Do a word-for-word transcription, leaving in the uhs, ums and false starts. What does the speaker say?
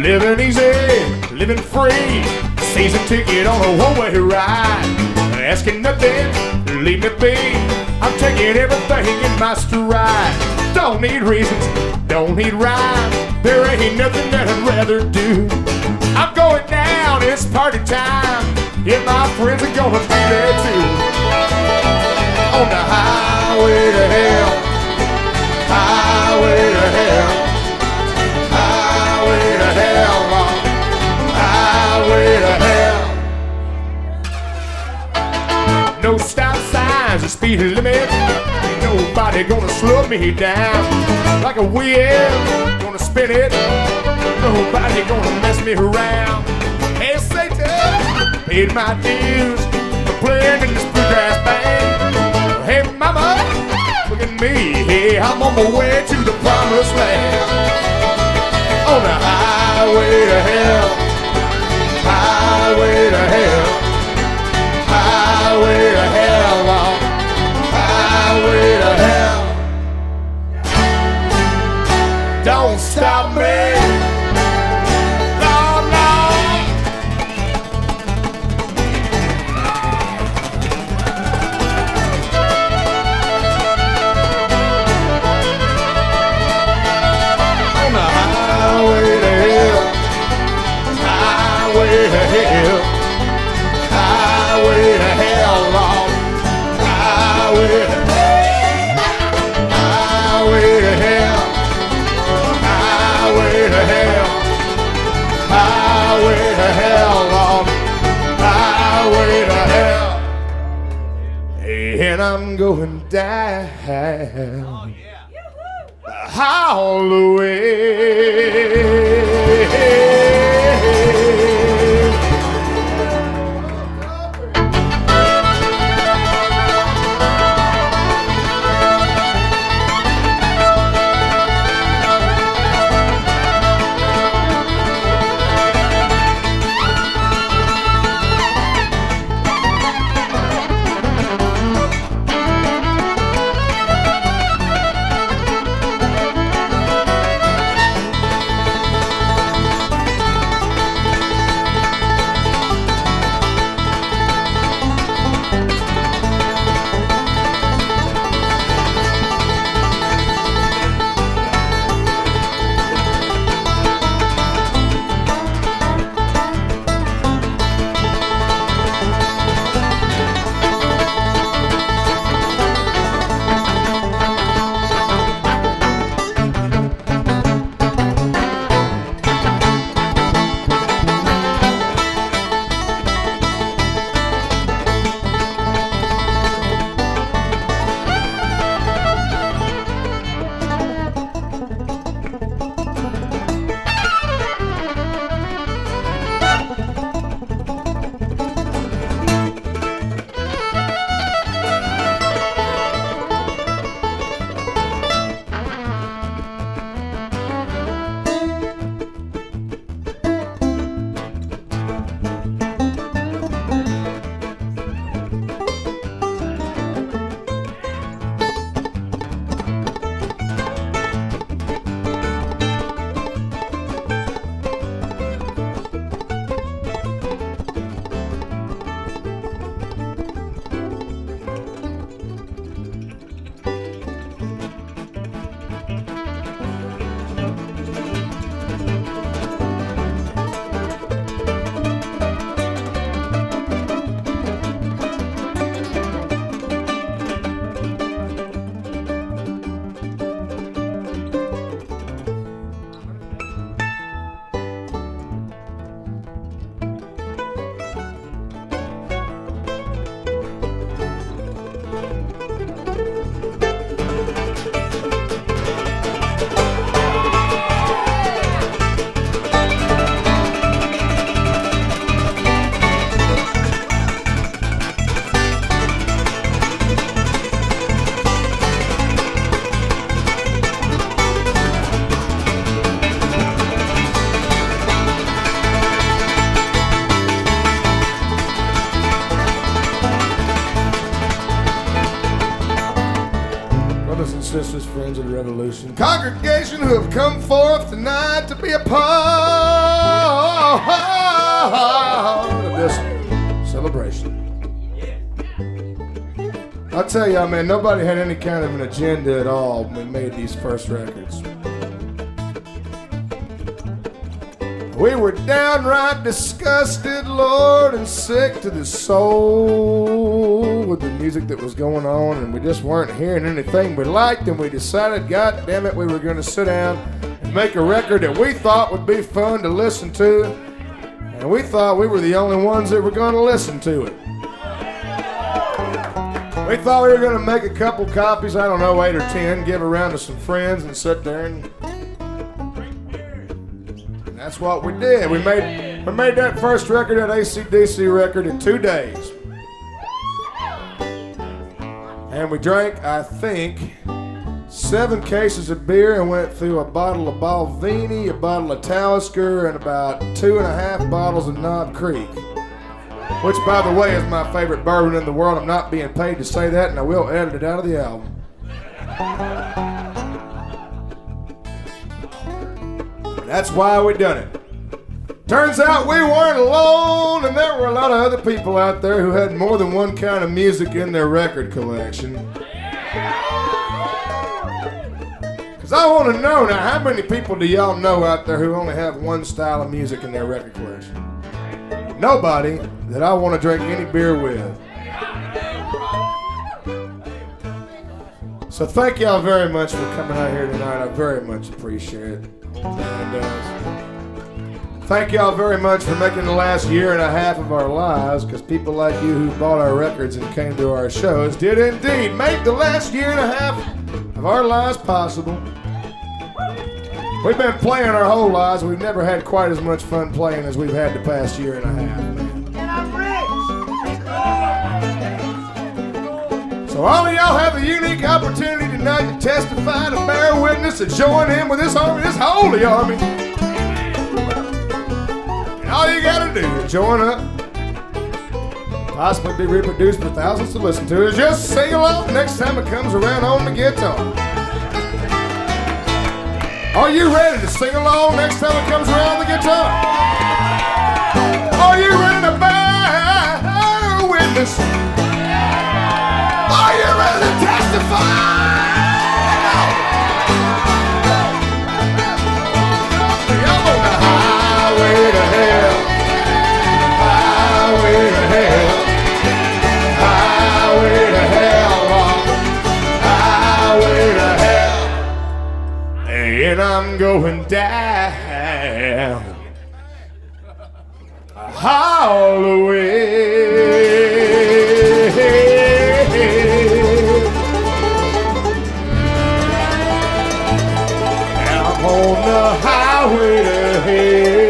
Living easy, living free, season ticket on a one-way ride. Asking nothing, leave me be. I'm taking everything in my stride. Don't need reasons, don't need rhyme. There ain't nothing that I'd rather do. I'm going down, it's party time. Yeah, my friends are gonna be there too. On the highway to hell, highway to hell, highway to hell, highway to hell. No stop signs or speed limit. Ain't nobody gonna slow me down. Like a wheel, gonna spin it. Nobody gonna mess me around. Hey Satan, paid my dues for playing in this bluegrass band. Hey mama, look at me. Hey, I'm on my way to the promised land. On the highway to hell, highway to hell, highway to hell, Lord, highway to hell. Don't stop me. Highway to hell, highway to hell, Lord, highway to hell, highway to hell, highway to hell, highway to hell, Lord, highway to hell. And I'm going down all the way. brothers and sisters, friends of the revolution, congregation who have come forth tonight to be a part of this celebration. I'll tell y'all, man, nobody had any kind of an agenda at all when we made these first records. We were downright disgusted, Lord, and sick to the soul with the music that was going on, and we just weren't hearing anything we liked, and we decided, God damn it, we were going to sit down and make a record that we thought would be fun to listen to, and we thought we were the only ones that were going to listen to it. We thought we were going to make a couple copies, I don't know, eight or ten, give around to some friends, and sit there and... That's what we did. We made we made that first record, that A C D C record, in two days. And we drank, I think, seven cases of beer and went through a bottle of Balvenie, a bottle of Talisker, and about two and a half bottles of Knob Creek. Which, by the way, is my favorite bourbon in the world. I'm not being paid to say that, and I will edit it out of the album. That's why we done it. Turns out we weren't alone, and there were a lot of other people out there who had more than one kind of music in their record collection. Because I want to know now, how many people do y'all know out there who only have one style of music in their record collection? Nobody that I want to drink any beer with. So thank y'all very much for coming out here tonight. I very much appreciate it. And uh, thank y'all very much for making the last year and a half of our lives, because people like you who bought our records and came to our shows did indeed make the last year and a half of our lives possible. We've been playing our whole lives. We've never had quite as much fun playing as we've had the past year and a half, man. And I'm rich! So all of y'all have a unique opportunity tonight to testify, to bear witness, and join in with this army, this holy army. And all you gotta do is join up, possibly be reproduced for thousands to listen to, is just sing along next time it comes around on the guitar. Are you ready to sing along next time it comes around the guitar? Are you ready to bear witness? Are you ready to testify? I'm on the highway to hell, highway to hell, highway to hell, highway to hell, and I'm going down all the way. On the highway to hell.